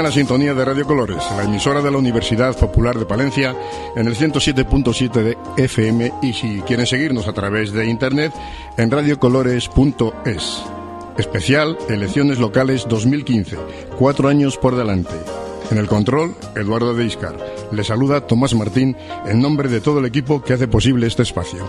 la sintonía de Radio Colores, la emisora de la Universidad Popular de Palencia, en el 107.7 de FM, y si quieren seguirnos a través de internet, en radiocolores.es. Especial Elecciones Locales 2015, 4 años por delante. En el control, Eduardo de Iscar. Le saluda Tomás Martín en nombre de todo el equipo que hace posible este espacio.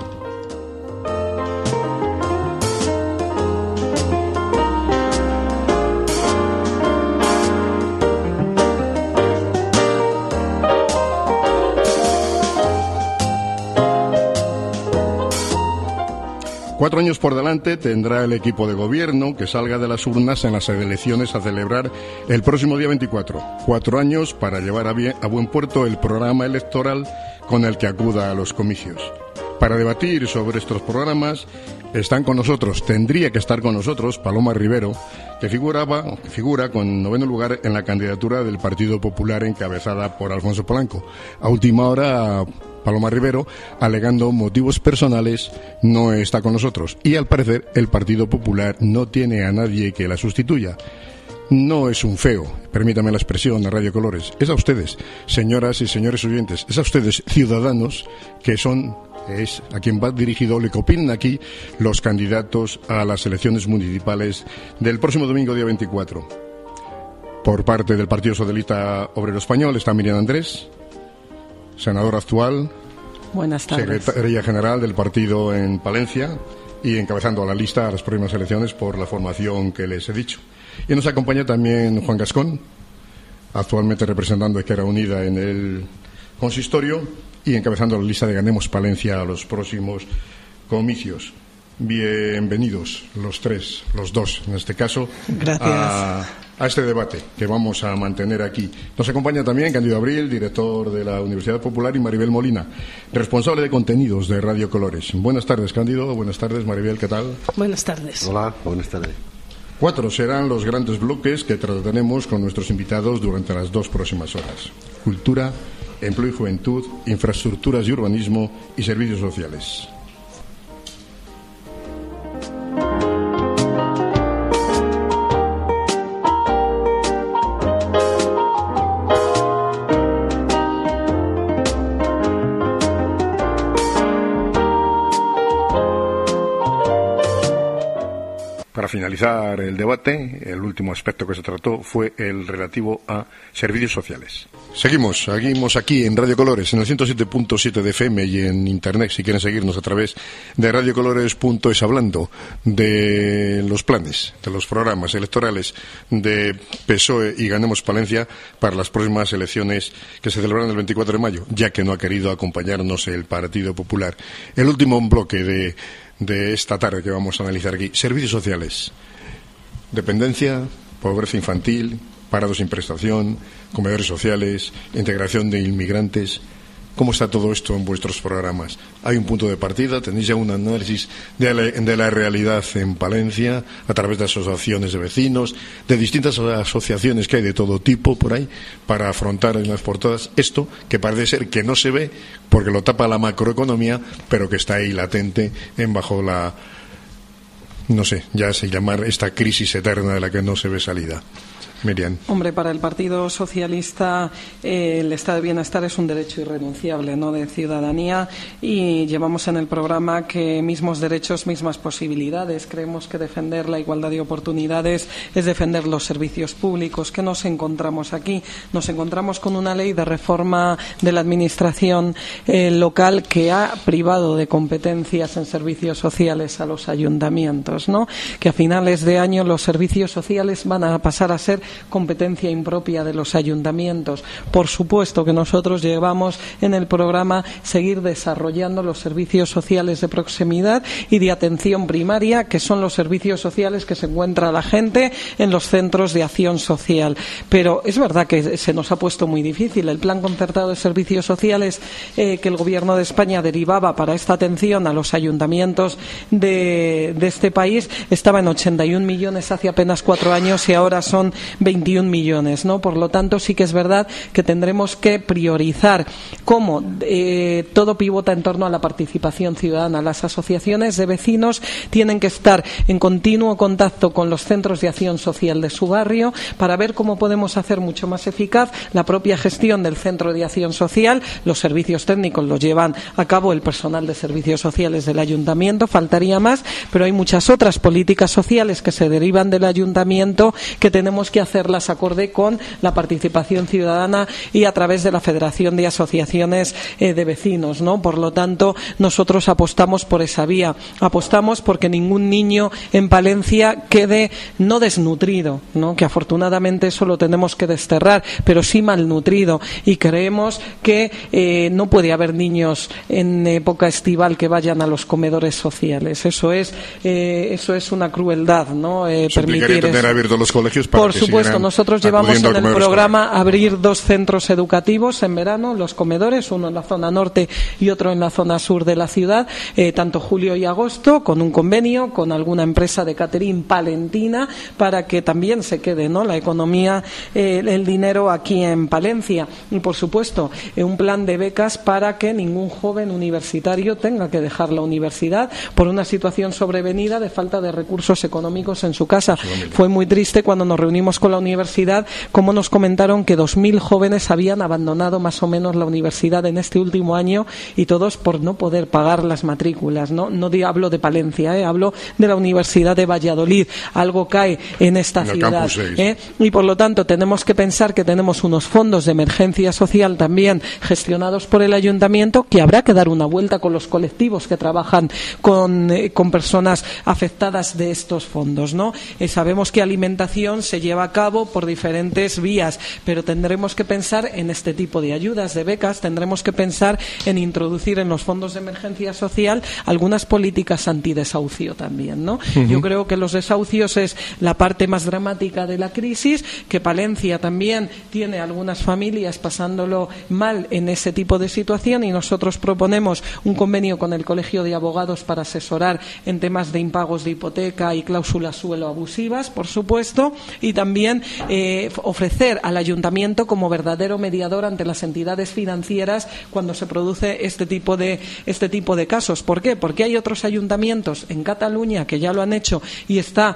Cuatro años por delante tendrá el equipo de gobierno que salga de las urnas en las elecciones a celebrar el próximo día 24. 4 años para llevar a buen puerto el programa electoral con el que acuda a los comicios. Para debatir sobre estos programas están con nosotros, tendría que estar con nosotros, Paloma Rivero, que figura con 9º lugar en la candidatura del Partido Popular encabezada por Alfonso Polanco. A última hora, Paloma Rivero, alegando motivos personales, no está con nosotros. Y al parecer el Partido Popular no tiene a nadie que la sustituya. No es un feo, permítame la expresión a Radio Colores. Es a ustedes, señoras y señores oyentes, es a ustedes, ciudadanos, que es a quien va dirigido lo que opinan aquí los candidatos a las elecciones municipales del próximo domingo, día 24. Por parte del Partido Socialista Obrero Español está Miriam Andrés, senadora actual, buenas tardes, secretaria general del partido en Palencia y encabezando a la lista a las próximas elecciones por la formación que les he dicho. Y nos acompaña también Juan Gascón, actualmente representando a Izquierda Unida en el consistorio y encabezando la lista de Ganemos Palencia a los próximos comicios. Bienvenidos los dos en este caso. Gracias. A este debate que vamos a mantener aquí. Nos acompaña también Cándido Abril, director de la Universidad Popular, y Maribel Molina, responsable de contenidos de Radio Colores. Buenas tardes, Cándido. Buenas tardes, Maribel. ¿Qué tal? Buenas tardes. Hola, buenas tardes. 4 serán los grandes bloques que trataremos con nuestros invitados durante las 2 próximas horas. Cultura, empleo y juventud, infraestructuras y urbanismo y servicios sociales. Para finalizar el debate, el último aspecto que se trató fue el relativo a servicios sociales. Seguimos aquí en Radio Colores, en el 107.7 de FM y en Internet, si quieren seguirnos a través de radiocolores.es, hablando de los planes, de los programas electorales de PSOE y Ganemos Palencia para las próximas elecciones que se celebrarán el 24 de mayo, ya que no ha querido acompañarnos el Partido Popular. El último bloque de esta tarde que vamos a analizar aquí. Servicios sociales, dependencia, pobreza infantil, parados sin prestación, comedores sociales, integración de inmigrantes. ¿Cómo está todo esto en vuestros programas? ¿Hay un punto de partida? ¿Tenéis ya un análisis de la realidad en Palencia a través de asociaciones de vecinos, de distintas asociaciones que hay de todo tipo por ahí, para afrontar en las portadas esto que parece ser que no se ve porque lo tapa la macroeconomía, pero que está ahí latente bajo la, no sé, ya se llamar esta crisis eterna de la que no se ve salida? Miriam. Hombre, para el Partido Socialista el estado de bienestar es un derecho irrenunciable, ¿no?, de ciudadanía, y llevamos en el programa que mismos derechos, mismas posibilidades. Creemos que defender la igualdad de oportunidades es defender los servicios públicos. ¿Qué nos encontramos aquí? Nos encontramos con una ley de reforma de la administración local que ha privado de competencias en servicios sociales a los ayuntamientos, ¿no?, que a finales de año los servicios sociales van a pasar a ser competencia impropia de los ayuntamientos. Por supuesto que nosotros llevamos en el programa seguir desarrollando los servicios sociales de proximidad y de atención primaria, que son los servicios sociales que se encuentra la gente en los centros de acción social. Pero es verdad que se nos ha puesto muy difícil. El plan concertado de servicios sociales que el Gobierno de España derivaba para esta atención a los ayuntamientos de este país estaba en 81 millones hace apenas 4 años y ahora son 21 millones, ¿no? Por lo tanto, sí que es verdad que tendremos que priorizar cómo todo pivota en torno a la participación ciudadana. Las asociaciones de vecinos tienen que estar en continuo contacto con los centros de acción social de su barrio para ver cómo podemos hacer mucho más eficaz la propia gestión del centro de acción social. Los servicios técnicos los llevan a cabo el personal de servicios sociales del ayuntamiento, faltaría más, pero hay muchas otras políticas sociales que se derivan del ayuntamiento que tenemos que hacerlas acorde con la participación ciudadana y a través de la Federación de Asociaciones de Vecinos, ¿no? Por lo tanto, nosotros apostamos por esa vía, apostamos porque ningún niño en Palencia quede no desnutrido, ¿no? Que afortunadamente eso lo tenemos que desterrar, pero sí malnutrido, y creemos que no puede haber niños en época estival que vayan a los comedores sociales. Eso es una crueldad, ¿no? Permitir tener abiertos los colegios para por supuesto, nosotros llevamos en el programa abrir 2 centros educativos en verano, los comedores, uno en la zona norte y otro en la zona sur de la ciudad, tanto julio y agosto, con un convenio con alguna empresa de catering palentina para que también se quede, ¿no?, la economía, el dinero aquí en Palencia. Y por supuesto, un plan de becas para que ningún joven universitario tenga que dejar la universidad por una situación sobrevenida de falta de recursos económicos en su casa. Fue muy triste cuando nos reunimos con la universidad, como nos comentaron que 2.000 jóvenes habían abandonado más o menos la universidad en este último año, y todos por no poder pagar las matrículas, ¿no? No hablo de Palencia, hablo de la Universidad de Valladolid. Algo cae en esta ciudad. Y por lo tanto tenemos que pensar que tenemos unos fondos de emergencia social también gestionados por el ayuntamiento, que habrá que dar una vuelta con los colectivos que trabajan con personas afectadas de estos fondos, ¿no? Sabemos que alimentación se lleva a cabo por diferentes vías, pero tendremos que pensar en este tipo de ayudas, de becas, tendremos que pensar en introducir en los fondos de emergencia social algunas políticas antidesahucio también, ¿no? Yo creo que los desahucios es la parte más dramática de la crisis, que Palencia también tiene algunas familias pasándolo mal en ese tipo de situación, y nosotros proponemos un convenio con el Colegio de Abogados para asesorar en temas de impagos de hipoteca y cláusulas suelo abusivas, por supuesto, y también ofrecer al ayuntamiento como verdadero mediador ante las entidades financieras cuando se produce este tipo de casos. ¿Por qué? Porque hay otros ayuntamientos en Cataluña que ya lo han hecho y está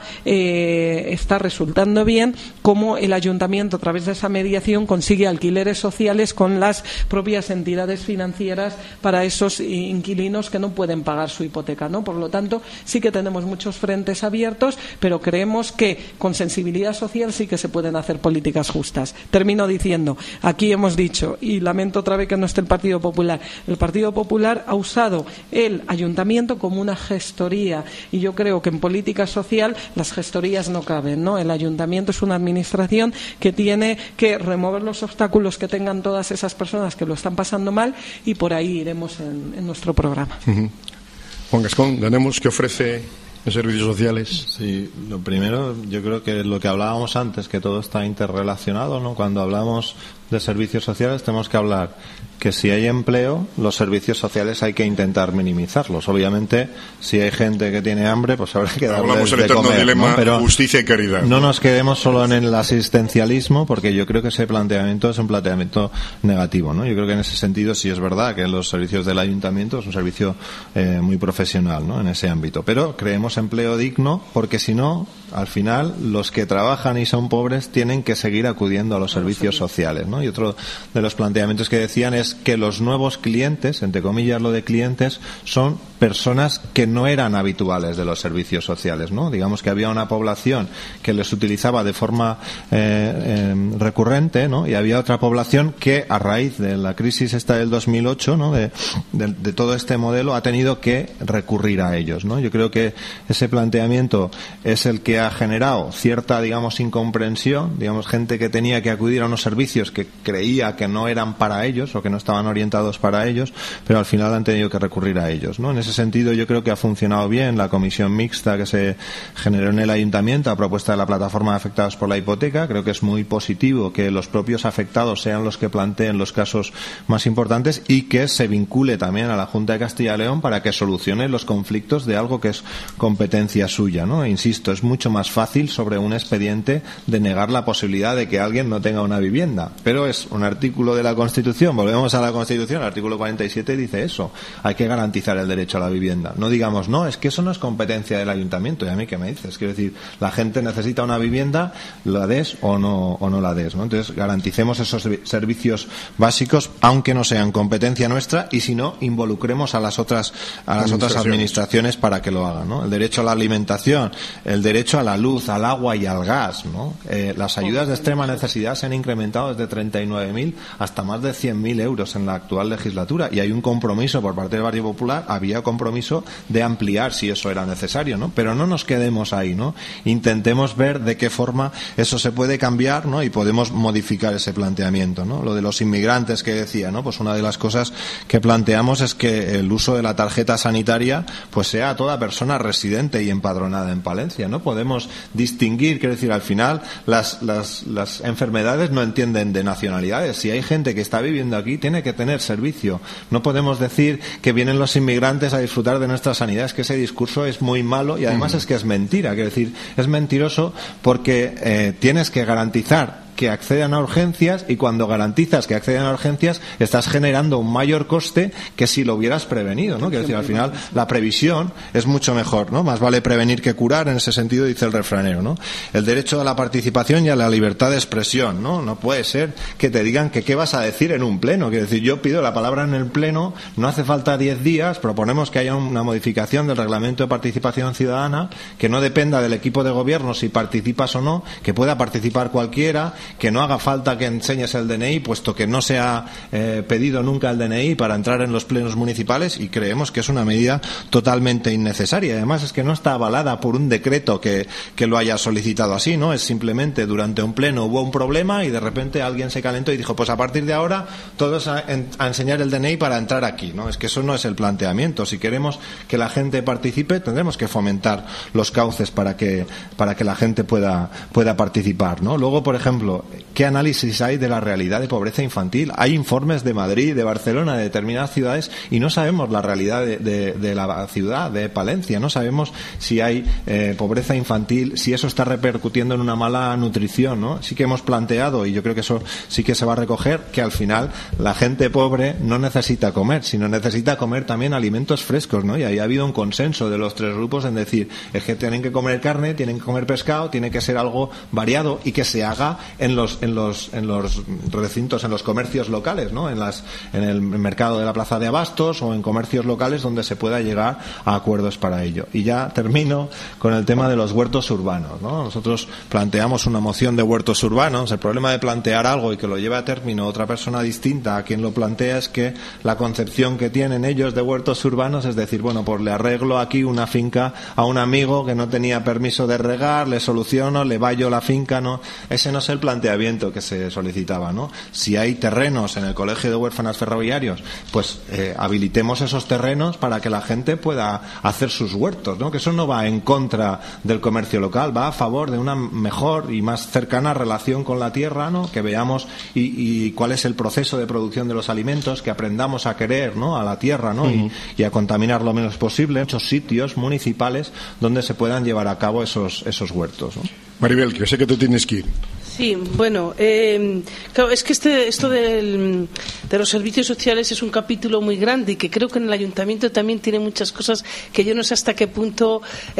resultando bien, como el ayuntamiento a través de esa mediación consigue alquileres sociales con las propias entidades financieras para esos inquilinos que no pueden pagar su hipoteca, ¿no? Por lo tanto, sí que tenemos muchos frentes abiertos, pero creemos que con sensibilidad social sí que se pueden hacer políticas justas. Termino diciendo, aquí hemos dicho, y lamento otra vez que no esté el Partido Popular, el Partido Popular ha usado el ayuntamiento como una gestoría, y yo creo que en política social las gestorías no caben, ¿no? El ayuntamiento es una administración que tiene que remover los obstáculos que tengan todas esas personas que lo están pasando mal, y por ahí iremos en nuestro programa. Juan Gascón, ganemos, ¿qué ofrece en servicios sociales? Sí, lo primero, yo creo que lo que hablábamos antes, que todo está interrelacionado, ¿no? Cuando hablamos de servicios sociales tenemos que hablar que si hay empleo, los servicios sociales hay que intentar minimizarlos. Obviamente, si hay gente que tiene hambre, pues habrá que darles de comer, dilema, ¿no? Pero justicia y caridad. No nos quedemos solo en el asistencialismo, porque yo creo que ese planteamiento es un planteamiento negativo, ¿no? Yo creo que en ese sentido sí es verdad que los servicios del ayuntamiento es un servicio muy profesional, ¿no?, en ese ámbito. Pero creemos empleo digno, porque si no, al final, los que trabajan y son pobres tienen que seguir acudiendo a los servicios sociales, ¿no? Y otro de los planteamientos que decían es que los nuevos clientes, entre comillas lo de clientes, son personas que no eran habituales de los servicios sociales, ¿no? Digamos que había una población que les utilizaba de forma recurrente, ¿no? Y había otra población que, a raíz de la crisis esta del 2008, ¿no?, de todo este modelo, ha tenido que recurrir a ellos, ¿no? Yo creo que ese planteamiento es el que ha generado cierta, digamos, incomprensión, digamos, gente que tenía que acudir a unos servicios que creía que no eran para ellos o que no estaban orientados para ellos, pero al final han tenido que recurrir a ellos, ¿no? En ese ese sentido yo creo que ha funcionado bien la comisión mixta que se generó en el ayuntamiento a propuesta de la plataforma de afectados por la hipoteca. Creo que es muy positivo que los propios afectados sean los que planteen los casos más importantes y que se vincule también a la Junta de Castilla y León para que solucione los conflictos de algo que es competencia suya, ¿no? Insisto, es mucho más fácil sobre un expediente denegar la posibilidad de que alguien no tenga una vivienda, pero es un artículo de la Constitución. Volvemos a la Constitución, el artículo 47 dice eso, hay que garantizar el derecho a la vivienda. No digamos, no, es que eso no es competencia del ayuntamiento. ¿Y a mí qué me dices? Quiero decir, la gente necesita una vivienda, la des o no la des, ¿no? Entonces garanticemos esos servicios básicos, aunque no sean competencia nuestra, y si no, involucremos a las otras administraciones para que lo hagan, ¿no? El derecho a la alimentación, el derecho a la luz, al agua y al gas, ¿no? Las ayudas de extrema necesidad se han incrementado desde 39.000 hasta más de 100.000 euros en la actual legislatura, y hay un compromiso por parte del Partido Popular, había compromiso de ampliar si eso era necesario, ¿no? Pero no nos quedemos ahí, ¿no? Intentemos ver de qué forma eso se puede cambiar, ¿no? Y podemos modificar ese planteamiento, ¿no? Lo de los inmigrantes que decía, ¿no? Pues una de las cosas que planteamos es que el uso de la tarjeta sanitaria pues sea a toda persona residente y empadronada en Palencia. No podemos distinguir, quiero decir, al final las enfermedades no entienden de nacionalidades. Si hay gente que está viviendo aquí, tiene que tener servicio. No podemos decir que vienen los inmigrantes a disfrutar de nuestra sanidad. Es que ese discurso es muy malo y además es que es mentira. Quiero decir, es mentiroso porque tienes que garantizar que accedan a urgencias, y cuando garantizas que acceden a urgencias estás generando un mayor coste que si lo hubieras prevenido, ¿no? Quiero decir, al final la previsión es mucho mejor, ¿no? Más vale prevenir que curar, en ese sentido dice el refranero, ¿no? El derecho a la participación y a la libertad de expresión, ¿no? No puede ser que te digan que qué vas a decir en un pleno. Quiero decir, yo pido la palabra en el pleno, no hace falta 10 días, proponemos que haya una modificación del reglamento de participación ciudadana que no dependa del equipo de gobierno si participas o no, que pueda participar cualquiera, que no haga falta que enseñes el DNI, puesto que no se ha pedido nunca el DNI para entrar en los plenos municipales, y creemos que es una medida totalmente innecesaria. Además es que no está avalada por un decreto que lo haya solicitado así, ¿no? Es simplemente durante un pleno hubo un problema y de repente alguien se calentó y dijo, pues a partir de ahora todos a enseñar el DNI para entrar aquí, ¿no? Es que eso no es el planteamiento. Si queremos que la gente participe, tendremos que fomentar los cauces para que la gente pueda participar, ¿no? Luego, por ejemplo, ¿qué análisis hay de la realidad de pobreza infantil? Hay informes de Madrid, de Barcelona, de determinadas ciudades, y no sabemos la realidad de la ciudad, de Palencia. No sabemos si hay pobreza infantil, si eso está repercutiendo en una mala nutrición, ¿no? Sí que hemos planteado, y yo creo que eso sí que se va a recoger, que al final la gente pobre no necesita comer, sino necesita comer también alimentos frescos, ¿no? Y ahí ha habido un consenso de los tres grupos en decir, es que tienen que comer carne, tienen que comer pescado, tiene que ser algo variado y que se haga en los recintos, en los comercios locales, ¿no? En el mercado de la Plaza de Abastos o en comercios locales donde se pueda llegar a acuerdos para ello. Y ya termino con el tema de los huertos urbanos, ¿no? Nosotros planteamos una moción de huertos urbanos. El problema de plantear algo y que lo lleve a término otra persona distinta a quien lo plantea es que la concepción que tienen ellos de huertos urbanos es decir, bueno, pues le arreglo aquí una finca a un amigo que no tenía permiso de regar, le soluciono, le vallo la finca, ¿no? Ese no es el planteamiento que se solicitaba, ¿no? Si hay terrenos en el Colegio de Huérfanos Ferroviarios, pues habilitemos esos terrenos para que la gente pueda hacer sus huertos, ¿no? Que eso no va en contra del comercio local, va a favor de una mejor y más cercana relación con la tierra, ¿no? Que veamos y cuál es el proceso de producción de los alimentos, que aprendamos a querer, ¿no? A la tierra, ¿no? Y a contaminar lo menos posible. Muchos sitios municipales donde se puedan llevar a cabo esos huertos, ¿no? Maribel, que sé que tú tienes que ir. Sí, bueno, claro, es que esto de los servicios sociales es un capítulo muy grande y que creo que en el ayuntamiento también tiene muchas cosas que yo no sé hasta qué punto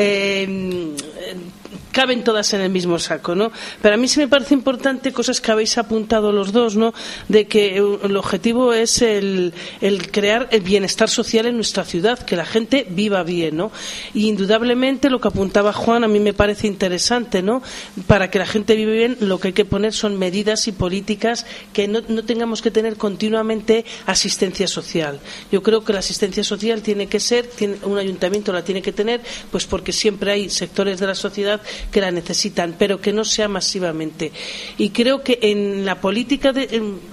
caben todas en el mismo saco, ¿no? Pero a mí sí me parece importante cosas que habéis apuntado los dos, ¿no? De que el objetivo es el crear el bienestar social en nuestra ciudad, que la gente viva bien, ¿no? Y indudablemente lo que apuntaba Juan a mí me parece interesante, ¿no? Para que la gente viva bien, lo que hay que poner son medidas y políticas que no tengamos que tener continuamente asistencia social. Yo creo que la asistencia social tiene que ser, un ayuntamiento la tiene que tener, pues porque siempre hay sectores de la sociedad que la necesitan, pero que no sea masivamente. Y creo que en la política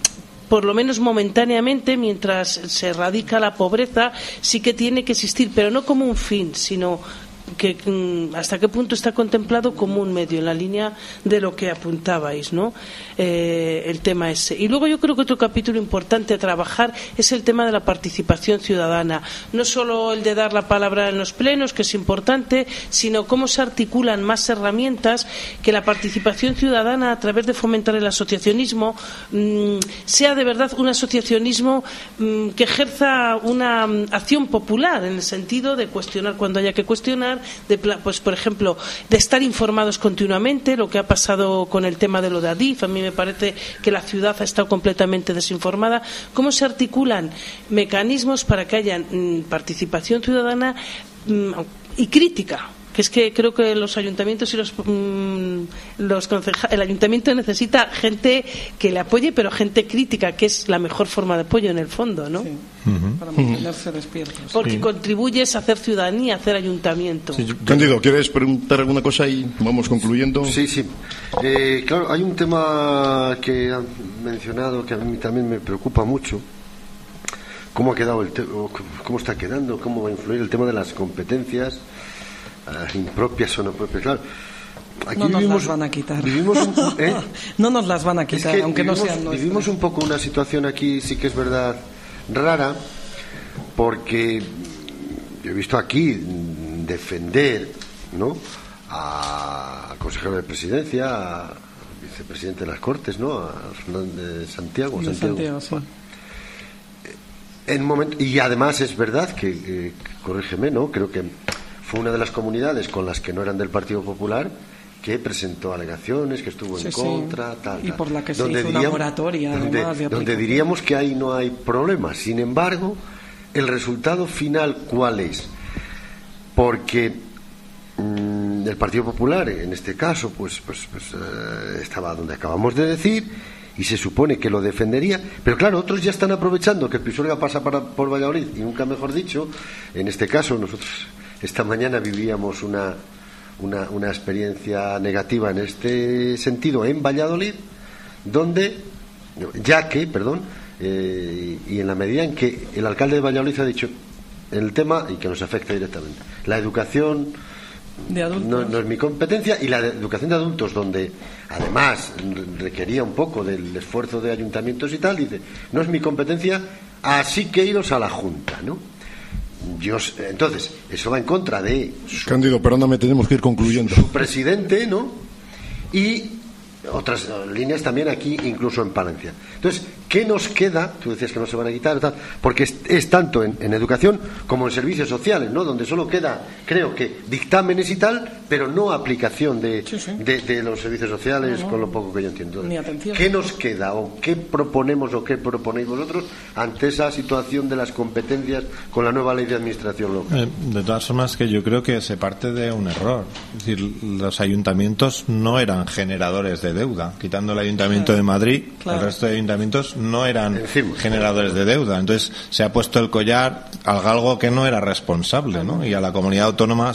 por lo menos momentáneamente, mientras se erradica la pobreza, sí que tiene que existir, pero no como un fin, sino que hasta qué punto está contemplado como un medio, en la línea de lo que apuntabais, ¿no? El tema ese. Y luego yo creo que otro capítulo importante a trabajar es el tema de la participación ciudadana. No solo el de dar la palabra en los plenos, que es importante, sino cómo se articulan más herramientas, que la participación ciudadana a través de fomentar el asociacionismo sea de verdad un asociacionismo que ejerza una acción popular, en el sentido de cuestionar cuando haya que cuestionar, pues por ejemplo, de estar informados continuamente, lo que ha pasado con el tema de lo de Adif. A mí me parece que la ciudad ha estado completamente desinformada. ¿Cómo se articulan mecanismos para que haya participación ciudadana y crítica? Que es que creo que los ayuntamientos y los concejales, el ayuntamiento necesita gente que le apoye, pero gente crítica, que es la mejor forma de apoyo en el fondo, ¿no? Sí, para mantenerse despiertos. Porque contribuyes a hacer ciudadanía, a hacer ayuntamiento. Sí, Cándido, ¿quieres preguntar alguna cosa y vamos concluyendo? Sí. Claro, hay un tema que han mencionado que a mí también me preocupa mucho. ¿Cómo ha quedado cómo está quedando? ¿Cómo va a influir el tema de las competencias impropias o no propias? Claro, aquí no nos las van a quitar. No nos las van a quitar, es que aunque no sean nuestras. Vivimos un poco una situación aquí, sí que es verdad, rara, porque yo he visto aquí defender, ¿no?, al consejero de presidencia, al vicepresidente de las Cortes, ¿no?, a Fernández Santiago. Sí. En momento, y además es verdad que corrígeme, ¿no?, creo que fue una de las comunidades con las que no eran del Partido Popular que presentó alegaciones, que estuvo en contra, tal. Y por la que se hizo una moratoria, donde diríamos que ahí no hay problema. Sin embargo, el resultado final, ¿cuál es? Porque el Partido Popular, en este caso, pues estaba donde acabamos de decir, y se supone que lo defendería, pero claro, otros ya están aprovechando que el Pisuerga pasa por Valladolid, y nunca mejor dicho. En este caso, nosotros esta mañana vivíamos una experiencia negativa en este sentido en Valladolid, y en la medida en que el alcalde de Valladolid ha dicho el tema, y que nos afecta directamente, la educación de adultos no es mi competencia, y la educación de adultos, donde además requería un poco del esfuerzo de ayuntamientos y tal, dice, no es mi competencia, así que iros a la Junta, ¿no? Entonces, eso va en contra de Cándido, perdóname, tenemos que ir concluyendo. Su presidente, ¿no? Y otras líneas también aquí, incluso en Palencia. Entonces, ¿qué nos queda? Tú decías que no se van a quitar, tal, porque es tanto en educación como en servicios sociales, ¿no?, donde solo queda, creo que, dictámenes y tal, pero no aplicación de los servicios sociales, con lo poco que yo entiendo. Ni atención. ¿Qué nos queda o qué proponemos o qué proponéis vosotros ante esa situación de las competencias con la nueva ley de administración local? De todas formas, que yo creo que se parte de un error. Es decir, los ayuntamientos no eran generadores de deuda. Quitando el Ayuntamiento de Madrid, el resto de ayuntamientos no eran generadores de deuda. Entonces se ha puesto el collar a algo que no era responsable, ¿no? Y a la comunidad autónoma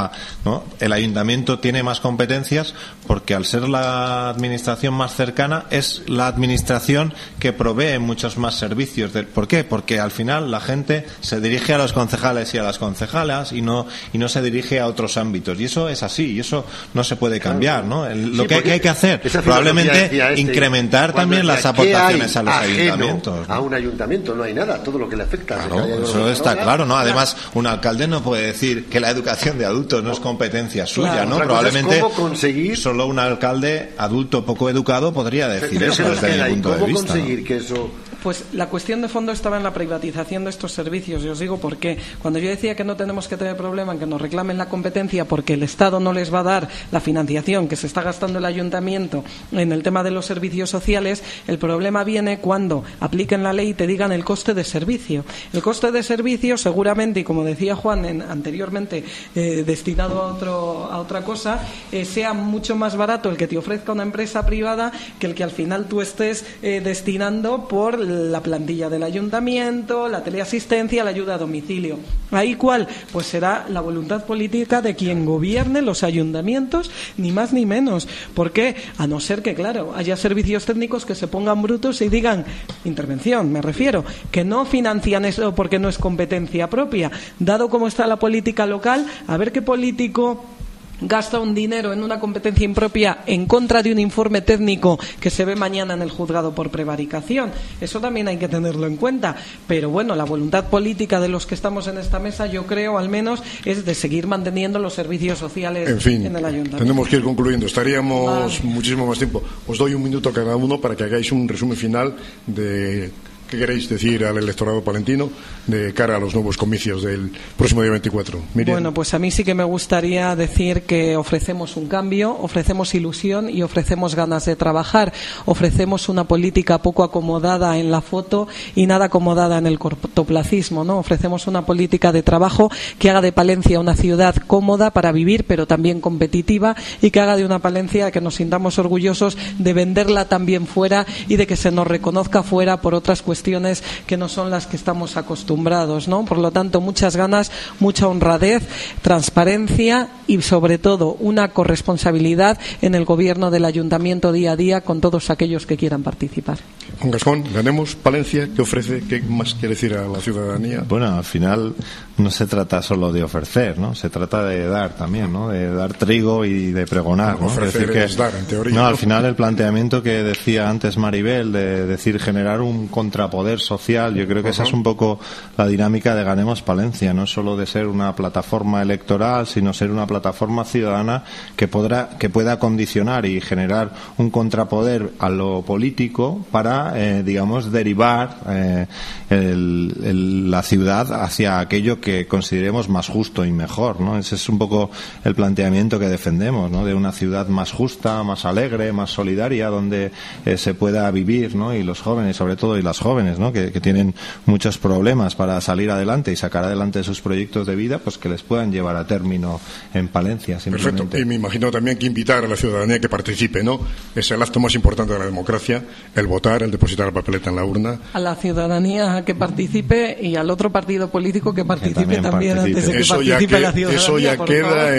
el ayuntamiento tiene más competencias porque, al ser la administración más cercana, es la administración que provee muchos más servicios. ¿Por qué? Porque al final la gente se dirige a los concejales y a las concejalas y no se dirige a otros ámbitos. Y eso es así, y eso no se puede cambiar, ¿no? Lo que hay que hacer, probablemente, incrementar también las aportaciones a los ayuntamientos, ¿no? A un ayuntamiento no hay nada, todo lo que le afecta. Claro, eso está claro, ¿no? Además, un alcalde no puede decir que la educación de adultos no es competencia suya, ¿no? Probablemente solo un alcalde adulto poco educado podría decir eso desde mi punto de vista. ¿Cómo conseguir que eso? Pues la cuestión de fondo estaba en la privatización de estos servicios. Y os digo por qué. Cuando yo decía que no tenemos que tener problema en que nos reclamen la competencia porque el Estado no les va a dar la financiación que se está gastando el ayuntamiento en el tema de los servicios sociales, el problema viene cuando apliquen la ley y te digan el coste de servicio. El coste de servicio, seguramente, y como decía Juan anteriormente, destinado a otra cosa, sea mucho más barato el que te ofrezca una empresa privada que el que al final tú estés destinando por la plantilla del ayuntamiento, la teleasistencia, la ayuda a domicilio. ¿Ahí cuál? Pues será la voluntad política de quien gobierne los ayuntamientos, ni más ni menos. ¿Por qué? A no ser que, claro, haya servicios técnicos que se pongan brutos y digan, intervención, me refiero, que no financian eso porque no es competencia propia. Dado cómo está la política local, a ver qué político gasta un dinero en una competencia impropia en contra de un informe técnico que se ve mañana en el juzgado por prevaricación. Eso también hay que tenerlo en cuenta. Pero bueno, la voluntad política de los que estamos en esta mesa, yo creo, al menos, es de seguir manteniendo los servicios sociales en el ayuntamiento. Tenemos que ir concluyendo. Estaríamos muchísimo más tiempo. Os doy un minuto a cada uno para que hagáis un resumen final de ¿qué queréis decir al electorado palentino de cara a los nuevos comicios del próximo día 24? Miriam. Bueno, pues a mí sí que me gustaría decir que ofrecemos un cambio, ofrecemos ilusión y ofrecemos ganas de trabajar. Ofrecemos una política poco acomodada en la foto y nada acomodada en el cortoplacismo, ¿no? Ofrecemos una política de trabajo que haga de Palencia una ciudad cómoda para vivir, pero también competitiva, y que haga de una Palencia que nos sintamos orgullosos de venderla también fuera y de que se nos reconozca fuera por otras cuestiones que no son las que estamos acostumbrados, ¿no? Por lo tanto, muchas ganas, mucha honradez, transparencia y, sobre todo, una corresponsabilidad en el gobierno del ayuntamiento día a día con todos aquellos que quieran participar. Juan Gascón, ganemos. Palencia, ¿qué ofrece? ¿Qué más quiere decir a la ciudadanía? Bueno, al final no se trata solo de ofrecer, ¿no? Se trata de dar también, ¿no? De dar trigo y de pregonar, ¿no? Ofrecer es dar, en teoría. No, al final el planteamiento que decía antes Maribel, de decir generar un contrapoder social, yo creo que esa es un poco la dinámica de Ganemos Palencia, no solo de ser una plataforma electoral, sino ser una plataforma ciudadana que pueda condicionar y generar un contrapoder a lo político para, digamos, derivar la ciudad hacia aquello que consideremos más justo y mejor, ¿no? Ese es un poco el planteamiento que defendemos, ¿no? De una ciudad más justa, más alegre, más solidaria, donde se pueda vivir, ¿no? Y los jóvenes, sobre todo, y las jóvenes, ¿no? Que tienen muchos problemas para salir adelante y sacar adelante sus proyectos de vida, pues que les puedan llevar a término en Palencia, simplemente. Perfecto. Y me imagino también que invitar a la ciudadanía que participe, ¿no? Es el acto más importante de la democracia, el votar, el depositar la papeleta en la urna. A la ciudanía que participe y al otro partido político que participe también antes de que participe la ciudadanía. Eso ya queda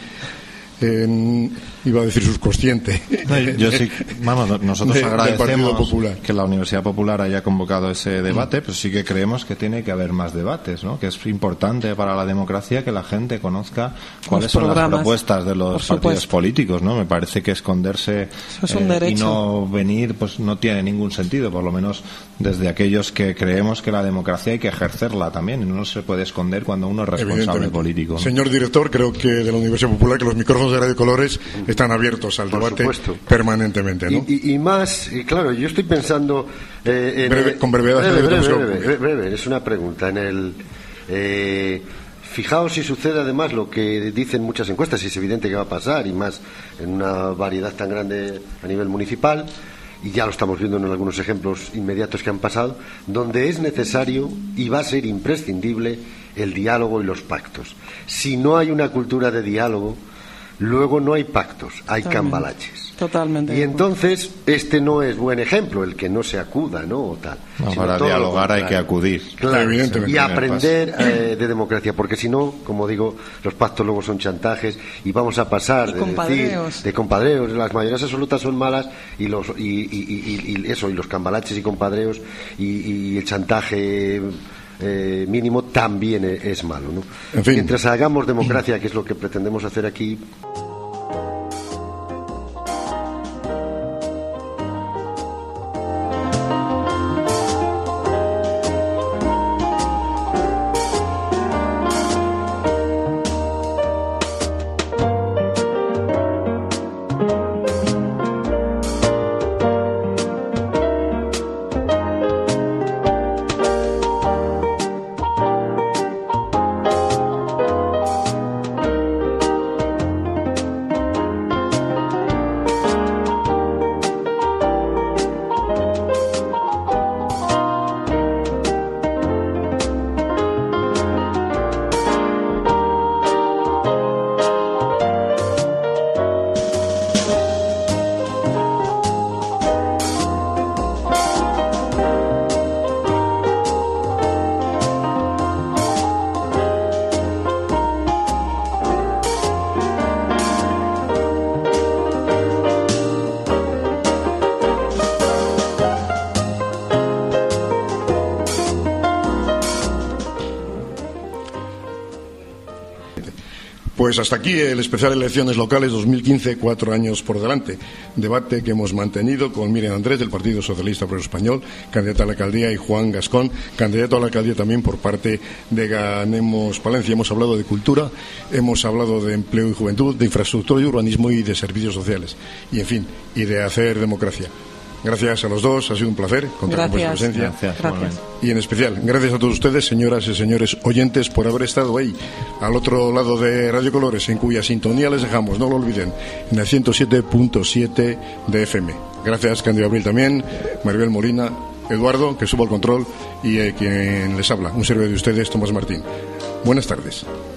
en iba a decir subconsciente. No, yo sí, vamos, nosotros agradecemos que la Universidad Popular haya convocado ese debate, pero sí que creemos que tiene que haber más debates, ¿no? Que es importante para la democracia que la gente conozca cuáles son las propuestas de los partidos políticos, ¿no? Me parece que esconderse y no venir, pues no tiene ningún sentido, por lo menos desde aquellos que creemos que la democracia hay que ejercerla también, y no se puede esconder cuando uno es responsable político, ¿no? Señor director, creo que de la Universidad Popular que los micrófonos de Radio Colores están abiertos al debate permanentemente, ¿no? Y más, claro, yo estoy pensando con brevedad. Breve, es una pregunta. Fijaos si sucede además lo que dicen muchas encuestas, y es evidente que va a pasar, y más en una variedad tan grande a nivel municipal, y ya lo estamos viendo en algunos ejemplos inmediatos que han pasado, donde es necesario y va a ser imprescindible el diálogo y los pactos. Si no hay una cultura de diálogo, luego no hay pactos, hay cambalaches. Totalmente. Y entonces este no es buen ejemplo, el que no se acuda, ¿no? O tal. No, para dialogar hay que acudir. Claro, evidentemente. Y aprender de democracia, porque si no, como digo, los pactos luego son chantajes y vamos a pasar de compadreos. Las mayorías absolutas son malas y los cambalaches y compadreos y el chantaje mínimo también es malo, ¿no? En fin. Mientras hagamos democracia, que es lo que pretendemos hacer aquí. Pues hasta aquí el especial Elecciones Locales 2015, 4 años por delante. Debate que hemos mantenido con Miriam Andrés, del Partido Socialista Obrero Español, candidata a la alcaldía, y Juan Gascón, candidato a la alcaldía también por parte de Ganemos Palencia. Hemos hablado de cultura, hemos hablado de empleo y juventud, de infraestructura y urbanismo y de servicios sociales. Y, en fin, y de hacer democracia. Gracias a los dos, ha sido un placer contar con vuestra presencia. Gracias. Y en especial, gracias a todos ustedes, señoras y señores oyentes, por haber estado ahí, al otro lado de Radio Colores, en cuya sintonía les dejamos, no lo olviden, en el 107.7 de FM. Gracias, Cándido Abril también, Maribel Molina, Eduardo, que subo al control, y quien les habla, un servidor de ustedes, Tomás Martín. Buenas tardes.